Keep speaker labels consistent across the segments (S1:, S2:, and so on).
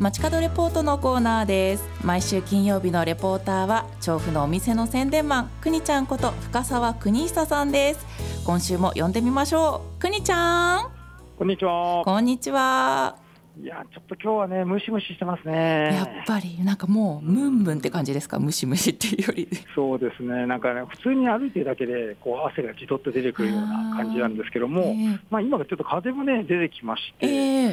S1: 街角レポートのコーナーです。毎週金曜日のレポーターは調布のお店の宣伝マン、くにちゃんこと深澤邦久さんです。今週も呼んでみましょう。くにちゃん、
S2: こんにちは。
S1: こんにちは。
S2: いや、ちょっと今日はね、ムシムシしてますね。
S1: やっぱりなんかもうムンムンって感じですか？ムシムシっていうより。
S2: そうですね、なんかね、普通に歩いてるだけでこう汗がじとっと出てくるような感じなんですけども、今がちょっと風もね出てきまして、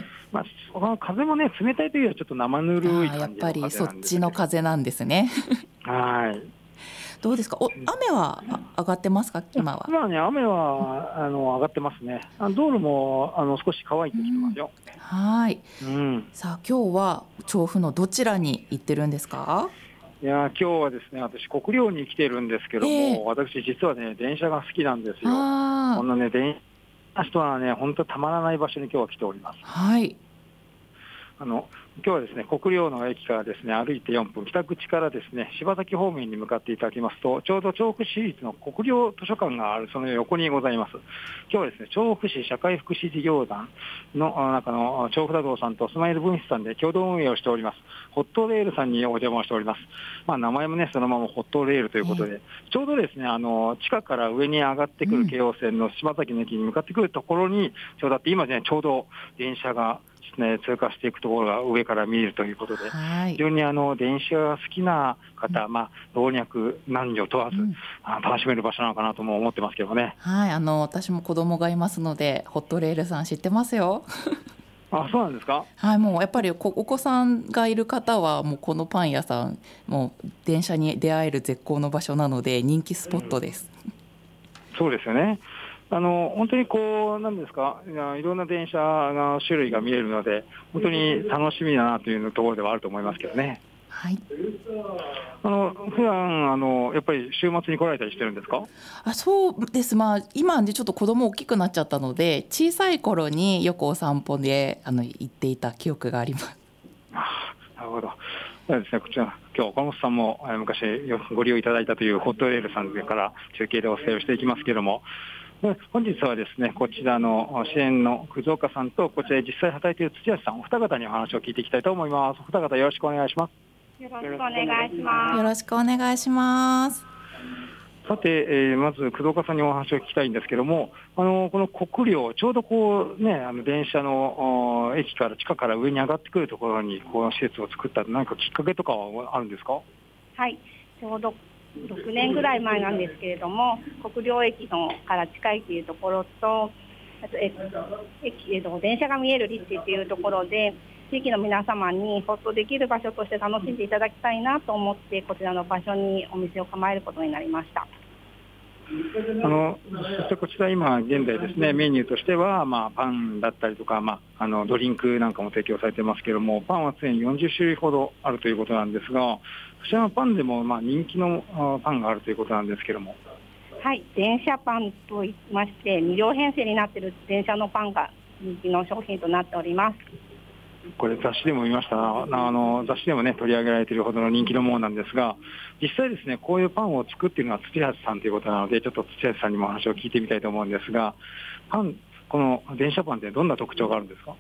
S2: その風もね冷たいというよりはちょっと生ぬるい感じの風なんですけど。
S1: やっぱりそっちの風なんですね。
S2: はい。
S1: どうですか？雨は上がってますか？今は。
S2: 今はね、雨は上がってますね。道路も少し乾いてきてますよ。
S1: はい、さあ今日は調布のどちらに行ってるんですか？
S2: いや、今日はですね、私国領に来てるんですけども、私実はね電車が好きなんですよ。こんなね電車の人はね本当たまらない場所に今日は来ております。
S1: はい。
S2: 今日はですね、国領の駅からですね歩いて4分、北口からですね柴崎方面に向かっていただきますと、ちょうど調布市立の国領図書館があるその横にございます。今日はですね、調布市社会福祉事業団の中の調布太郎さんとスマイル分室さんで共同運営をしておりますホットレールさんにお邪魔しております。名前もねそのままホットレールということで、ちょうどですね地下から上に上がってくる京王線の柴崎の駅に向かってくるところにちょうどあって、今ねちょうど電車が通過していくところが上から見えるということで、非常に電車が好きな方、老若男女問わず、楽しめる場所なのかなとも思ってますけどね。
S1: はい、私も子供がいますのでホットレールさん知ってますよ。
S2: あ、そうなんですか？
S1: はい、もうやっぱりお子さんがいる方はもうこのパン屋さんもう電車に出会える絶好の場所なので人気スポットです。
S2: そうですよね。本当にこうなんですか、いろんな電車の種類が見えるので本当に楽しみだなというところではあると思いますけどね。
S1: はい。
S2: 普段やっぱり週末に来られたりしてるんですか？
S1: そうです。今でちょっと子供大きくなっちゃったので、小さい頃によくお散歩で行っていた記憶があります。
S2: なるほど。ですね、こちら今日岡本さんも昔ご利用いただいたというホットレールさんから中継でお伝えをしていきますけれども、本日はですねこちらの支援の葛岡さんとこちらで実際働いている土橋さんお二方にお話を聞いていきたいと思います。お二方よろしくお願いします。
S3: よろしくお願いします。
S1: よろしくお願いします。
S2: さて、まず葛岡さんにお話を聞きたいんですけども、この国領ちょうどこうね電車の駅から地下から上に上がってくるところにこの施設を作った何かきっかけとかはあるんですか？
S3: はい、ちょうど6年ぐらい前なんですけれども、国領駅のから近いというところと、あと電車が見える立地というところで地域の皆様にほっとできる場所として楽しんでいただきたいなと思ってこちらの場所にお店を構えることになりました。
S2: そしてこちら今現在ですねメニューとしては、パンだったりとか、ドリンクなんかも提供されてますけども、パンは常に40種類ほどあるということなんですが、そちらのパンでも人気のパンがあるということなんですけども。
S3: はい、電車パンといいまして2両編成になっている電車のパンが人気の商品となっております。
S2: これ雑誌でも見ました。雑誌でもね取り上げられているほどの人気のものなんですが、実際ですねこういうパンを作っているのは土橋さんということなので、ちょっと土橋さんにも話を聞いてみたいと思うんですが、この電車パンってどんな特徴があるんですか？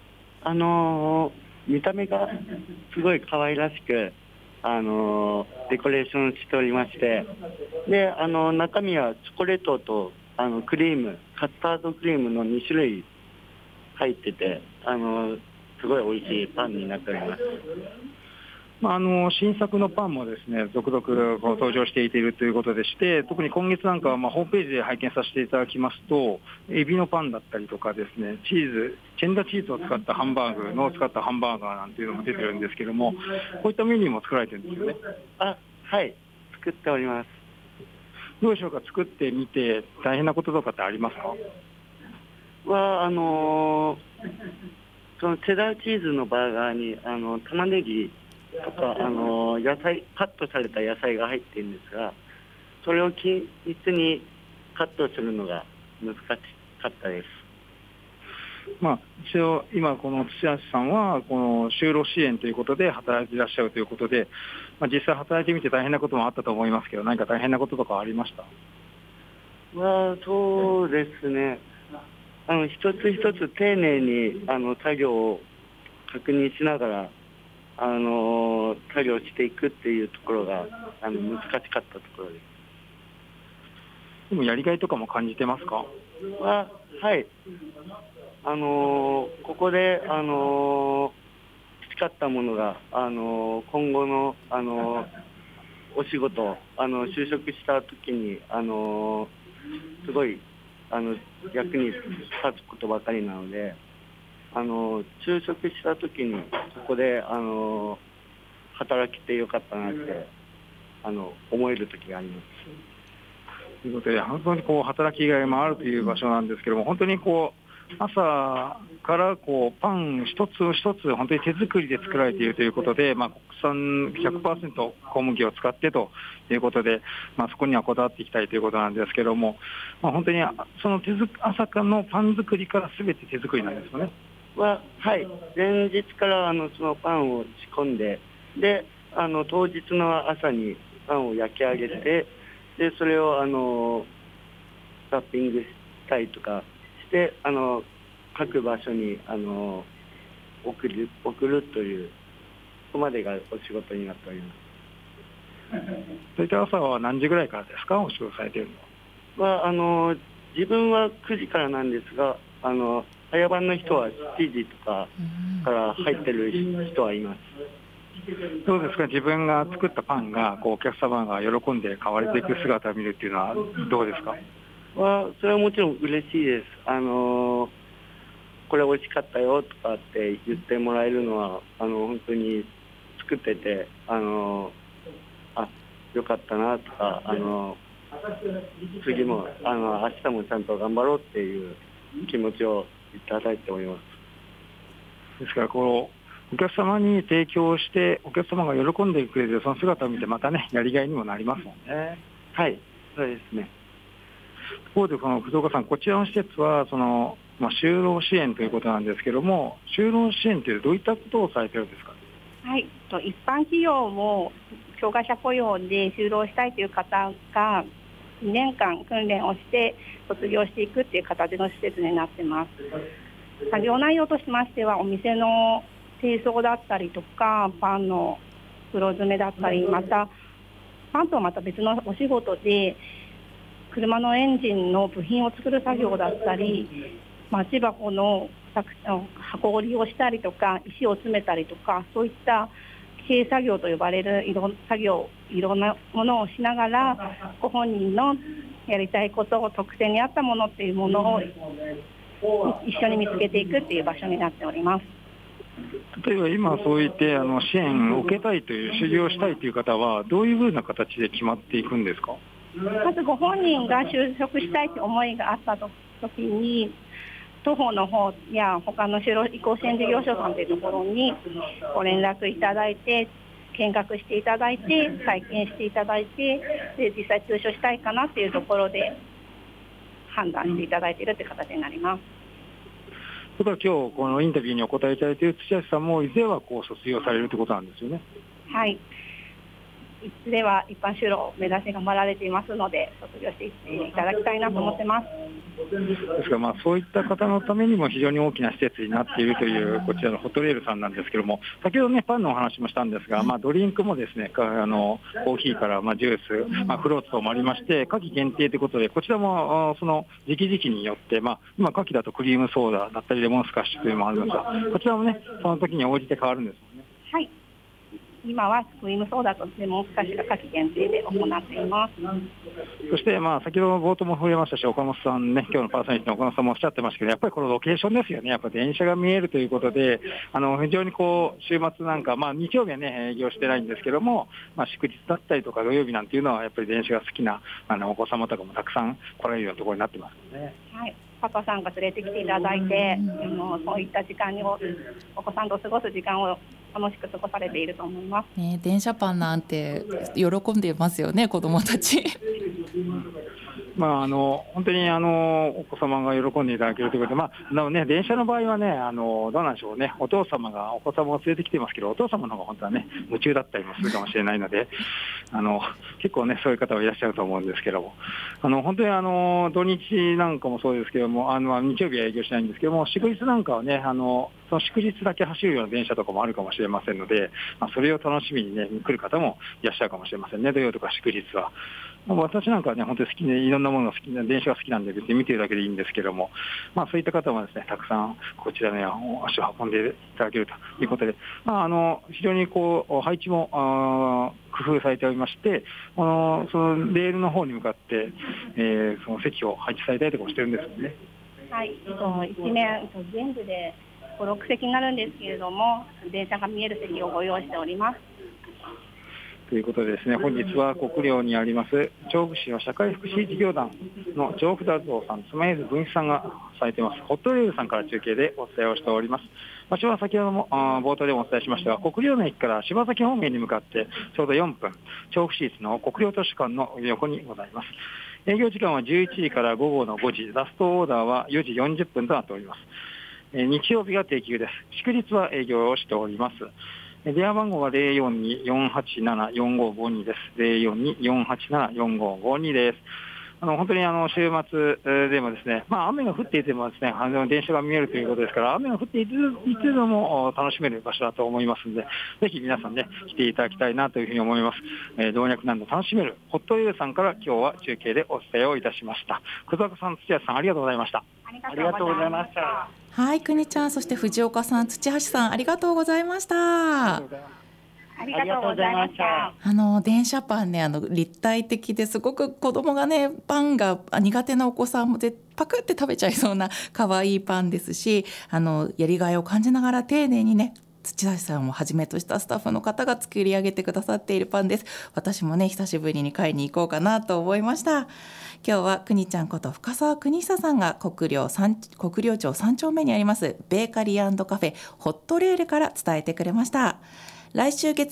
S4: 見た目がすごい可愛らしくデコレーションしておりまして、で中身はチョコレートとクリーム、カスタードクリームの2種類入っててすごい美味しいパンになっております。
S2: 新作のパンもですね続々登場しているということでして、特に今月なんかはホームページで拝見させていただきますと、エビのパンだったりとかですね、チェンダーチーズを使ったハンバーグの使ったハンバーガーなんていうのも出てるんですけども、こういったメニューも作られてるんですよね。
S4: はい、作っております。
S2: どうでしょうか？作ってみて大変なこととかってありますか？
S4: そのチェダーチーズのバーガーに玉ねぎとか野菜カットされた野菜が入っているんですが、それを均一にカットするのが難しかったです。
S2: 一応今この土橋さんはこの就労支援ということで働いていらっしゃるということで、実際働いてみて大変なこともあったと思いますけど、何か大変なこととかありました？
S4: そうですね、一つ一つ丁寧に作業を確認しながら作業していくっていうところが難しかったところです。
S2: でもやりがいとかも感じてますか？
S4: はい。ここで培ったものが今後のお仕事就職した時にすごい役に立つことばかりなので、就職した時にここで働けてよかったなって思える時があります。
S2: ということで、本当に働きがいもあるという場所なんですけども、本当に朝からパン一つ一つ本当に手作りで作られているということで、国産 100% 小麦を使ってということで、そこにはこだわっていきたいということなんですけども、本当にその朝からのパン作りから全て手作りなんですよね。
S4: はい。前日からそのパンを仕込んで、で当日の朝にパンを焼き上げて、でそれをラッピングしたりとかして各場所に送るという、ここまでがお仕事になっております。
S2: それで朝は何時ぐらいからですか、お仕事されているのは？
S4: 自分は9時からなんですが、早番の人は7時とかから入ってる人はいます。
S2: どうですか、自分が作ったパンがお客様が喜んで買われていく姿を見るっていうのはどうですか？
S4: それはもちろん嬉しいです。これ美味しかったよとかって言ってもらえるのは本当に作っててよかったなとか次も明日もちゃんと頑張ろうっていう気持ちをいただいております。
S2: ですからお客様に提供してお客様が喜んでくれるその姿を見てまたね、やりがいにもなりますもんね。
S4: はい、そうですね。
S2: 一方で藤岡さん、こちらの施設は就労支援ということなんですけども、就労支援というどういったことをされているんですか？
S3: はい、一般企業も障害者雇用で就労したいという方が2年間訓練をして卒業していくという形の施設になっています。作業内容としましては、お店の清掃だったりとか、パンの袋詰めだったり、またパンとはまた別のお仕事で車のエンジンの部品を作る作業だったり、マッチ箱の箱織りをしたりとか、石を詰めたりとか、そういった軽作業と呼ばれるいろんなものをしながら、ご本人のやりたいことを、特性に合ったものっていうものを一緒に見つけていくっていう場所になっております。
S2: 例えば今そういって支援を受けたいという、修行したいという方はどういうふうな形で決まっていくんですか？
S3: まずご本人が就職したいという思いがあった時に、当方の方や他の就労移行支援事業所さんというところにご連絡いただいて、見学していただいて、体験していただいて、で実際就職したいかなというところで判断していただいているという形になります。
S2: それから今日このインタビューにお答えいただいている土橋さんもいずれは卒業されるということなんですよね。
S3: はい、いずれは一般就労を目指して頑張られていますので、卒業していっていただきたいなと思ってます。
S2: ですからそういった方のためにも非常に大きな施設になっているというこちらのホットレールさんなんですけども、先ほどねパンのお話もしたんですが、ドリンクもですね、コーヒーからジュース、フルーツともありまして、夏季限定ということで、こちらもその時期によって、今夏季だとクリームソーダだったりレモンスカッシュというのもあるんですが、こちらもねその時に応じて変わるんですもんね。
S3: はい、今はクリームソーダとレモンスカッシュが夏季限定で行っています。
S2: そして先ほど冒頭も触れましたし、岡本さんね、今日のパーソナリティの岡本さんもおっしゃってましたけど、やっぱりこのロケーションですよね。やっぱり電車が見えるということで、非常に週末なんか、日曜日はね営業してないんですけども、祝日だったりとか土曜日なんていうのはやっぱり電車が好きなお子様とかもたくさん来られるようなところになってますね。
S3: はい、パパさんが連れてきていただいて、そういった時間にお子さんと過ごす時間を楽しく過ごされていると思います、
S1: ね。電車パンなんて喜んでますよね、子どもたち。
S2: 本当にお子様が喜んでいただけるということで、電車の場合はね、どうなんでしょうね、お父様がお子様を連れてきていますけど、お父様の方が本当はね夢中だったりもするかもしれないので、結構ねそういう方はいらっしゃると思うんですけども、本当に土日なんかもそうですけども、日曜日は営業しないんですけども、祝日なんかはねその祝日だけ走るような電車とかもあるかもしれませんので、それを楽しみにね来る方もいらっしゃるかもしれませんね。土曜とか祝日は。私なんかはね本当に好きでいろんなものが好きな電車が好きなんで別に見てるだけでいいんですけども、そういった方もですねたくさんこちらに足を運んでいただけるということで、非常に配置も工夫されておりまして、そのレールの方に向かって、その席を配置されたりとかもしてるんですよね。
S3: はい、一面全部で5、6席になるんですけれども、電車が見える席をご用意しております。
S2: ということでですね、本日は国領にあります調布市の社会福祉事業団の調布達夫さん、妻江津文一さんがされていますホットレールさんから中継でお伝えをしております。場所は先ほども冒頭でもお伝えしましたが、国領の駅から柴崎方面に向かってちょうど4分、調布市立の国領図書館の横にございます。営業時間は11時から午後の5時、ラストオーダーは4時40分となっております。日曜日が定休です。祝日は営業をしております。電話番号は 042-487-4552 です。042-487-4552 です。本当に週末でもですね、雨が降っていてもですね、電車が見えるということですから、雨が降っていつでも楽しめる場所だと思いますので、ぜひ皆さんね、来ていただきたいなというふうに思います。動脈難度楽しめるホットレールさんから今日は中継でお伝えをいたしました。久坂さん、土屋さん、ありがとうございました。
S3: ありがとうございました。
S1: はい、くにちゃん、そして藤岡さん、土橋さん、ありがとうございました。
S3: ありがとうございました。
S1: 電車パンね、立体的ですごく子供がねパンが苦手なお子さんもパクって食べちゃいそうな可愛いパンですし、やりがいを感じながら丁寧にね土橋さんをはじめとしたスタッフの方が作り上げてくださっているパンです。私もね久しぶりに買いに行こうかなと思いました。今日はくにちゃんこと深澤邦久さんが国領町3丁目にありますベーカリー&カフェホットレールから伝えてくれました。来週月